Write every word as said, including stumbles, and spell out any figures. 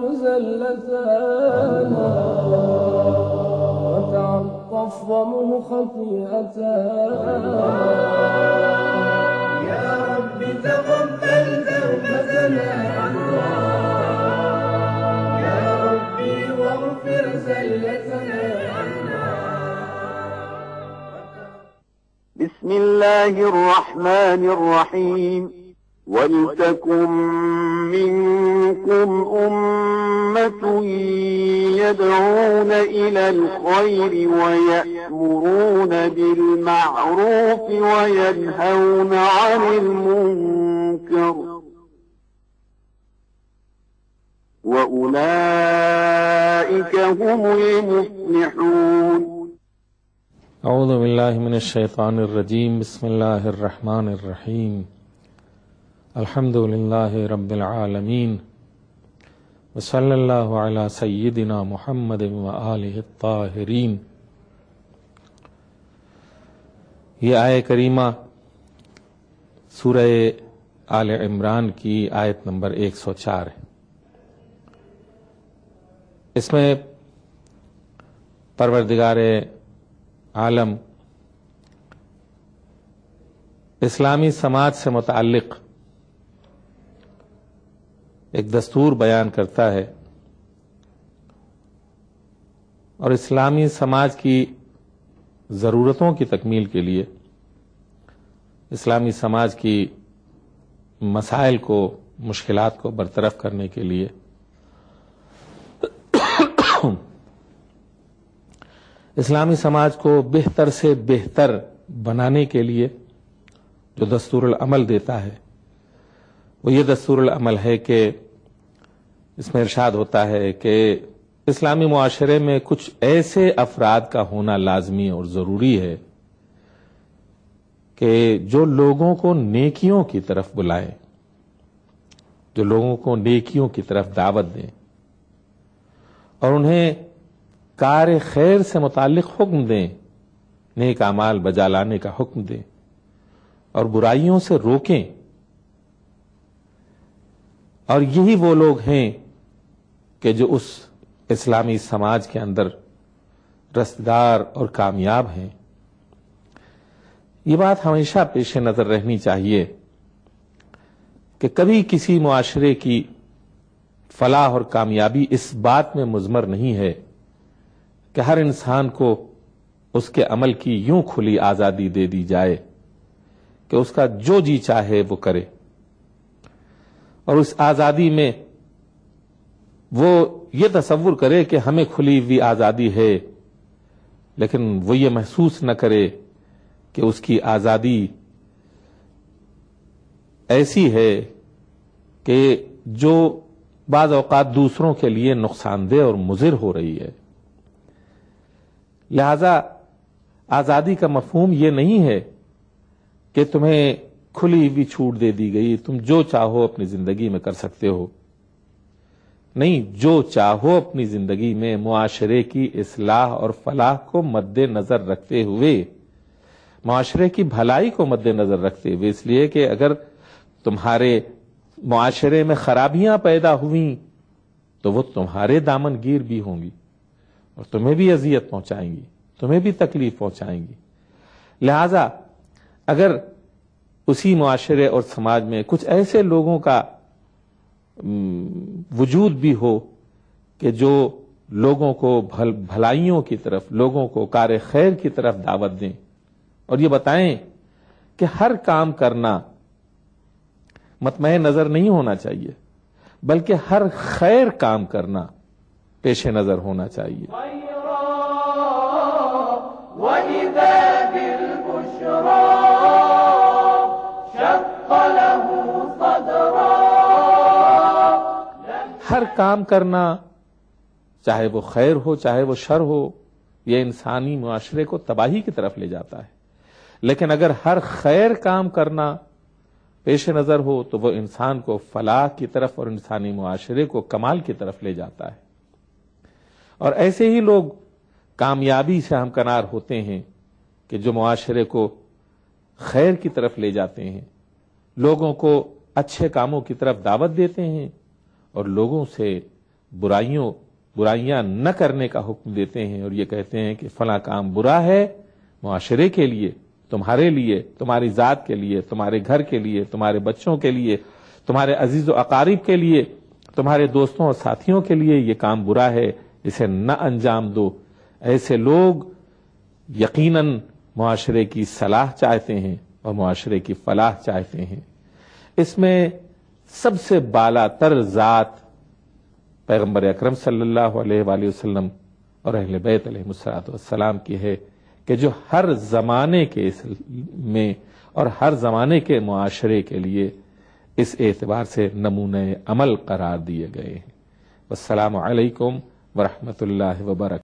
زلتانا وتعطف ضمه خطيئتانا يا رب تقبل توبتنا يا ربي واغفر زلتنا. بسم الله الرحمن الرحيم. ولتكن منكم أمة يدعون إلى الخير ويأمرون بالمعروف وينهون عن المنكر وأولئك هم المفلحون. اعوذ باللہ من الشیطان الرجیم. بسم اللہ الرحمن الرحیم. الحمد للہ رب العالمین وصلی اللہ علی سیدنا محمد وآلہ الطاہرین. یہ آیہ کریمہ سورہ آل عمران کی آیت نمبر ایک سو چار ہے. اس میں پروردگار عالم اسلامی سماج سے متعلق ایک دستور بیان کرتا ہے اور اسلامی سماج کی ضرورتوں کی تکمیل کے لیے اسلامی سماج کی مسائل کو مشکلات کو برطرف کرنے کے لیے اسلامی سماج کو بہتر سے بہتر بنانے کے لیے جو دستور العمل دیتا ہے وہ یہ دستور العمل ہے کہ اس میں ارشاد ہوتا ہے کہ اسلامی معاشرے میں کچھ ایسے افراد کا ہونا لازمی اور ضروری ہے کہ جو لوگوں کو نیکیوں کی طرف بلائیں، جو لوگوں کو نیکیوں کی طرف دعوت دیں اور انہیں کار خیر سے متعلق حکم دیں، نیک اعمال بجا لانے کا حکم دیں اور برائیوں سے روکیں. اور یہی وہ لوگ ہیں کہ جو اس اسلامی سماج کے اندر رستگار اور کامیاب ہیں. یہ بات ہمیشہ پیش نظر رہنی چاہیے کہ کبھی کسی معاشرے کی فلاح اور کامیابی اس بات میں مضمر نہیں ہے کہ ہر انسان کو اس کے عمل کی یوں کھلی آزادی دے دی جائے کہ اس کا جو جی چاہے وہ کرے، اور اس آزادی میں وہ یہ تصور کرے کہ ہمیں کھلی ہوئی آزادی ہے، لیکن وہ یہ محسوس نہ کرے کہ اس کی آزادی ایسی ہے کہ جو بعض اوقات دوسروں کے لیے نقصان دہ اور مضر ہو رہی ہے. لہذا آزادی کا مفہوم یہ نہیں ہے کہ تمہیں کھلی ہوئی چھوٹ دے دی گئی، تم جو چاہو اپنی زندگی میں کر سکتے ہو. نہیں، جو چاہو اپنی زندگی میں معاشرے کی اصلاح اور فلاح کو مد نظر رکھتے ہوئے، معاشرے کی بھلائی کو مد نظر رکھتے ہوئے، اس لیے کہ اگر تمہارے معاشرے میں خرابیاں پیدا ہوئیں تو وہ تمہارے دامن گیر بھی ہوں گی اور تمہیں بھی اذیت پہنچائیں گی، تمہیں بھی تکلیف پہنچائیں گی. لہذا اگر اسی معاشرے اور سماج میں کچھ ایسے لوگوں کا وجود بھی ہو کہ جو لوگوں کو بھل بھلائیوں کی طرف، لوگوں کو کار خیر کی طرف دعوت دیں اور یہ بتائیں کہ ہر کام کرنا مطمع نظر نہیں ہونا چاہیے بلکہ ہر خیر کام کرنا پیش نظر ہونا چاہیے. ہر کام کرنا، چاہے وہ خیر ہو چاہے وہ شر ہو، یہ انسانی معاشرے کو تباہی کی طرف لے جاتا ہے. لیکن اگر ہر خیر کام کرنا پیش نظر ہو تو وہ انسان کو فلاح کی طرف اور انسانی معاشرے کو کمال کی طرف لے جاتا ہے. اور ایسے ہی لوگ کامیابی سے ہمکنار ہوتے ہیں کہ جو معاشرے کو خیر کی طرف لے جاتے ہیں، لوگوں کو اچھے کاموں کی طرف دعوت دیتے ہیں اور لوگوں سے برائیوں برائیاں نہ کرنے کا حکم دیتے ہیں اور یہ کہتے ہیں کہ فلاں کام برا ہے معاشرے کے لیے، تمہارے لیے، تمہاری ذات کے لیے، تمہارے گھر کے لیے، تمہارے بچوں کے لیے، تمہارے عزیز و اقارب کے لیے، تمہارے دوستوں اور ساتھیوں کے لیے یہ کام برا ہے، اسے نہ انجام دو۔ ایسے لوگ یقیناً معاشرے کی صلاح چاہتے ہیں اور معاشرے کی فلاح چاہتے ہیں۔ اس میں سب سے بالا تر ذات پیغمبر اکرم صلی اللہ علیہ وآلہ وسلم اور اہل بیت علیہ الصلوۃ والسلام کی ہے کہ جو ہر زمانے کے میں اور ہر زمانے کے معاشرے کے لیے اس اعتبار سے نمونہ عمل قرار دیے گئے ہیں۔ والسلام علیکم ورحمۃ اللہ وبرکاتہ۔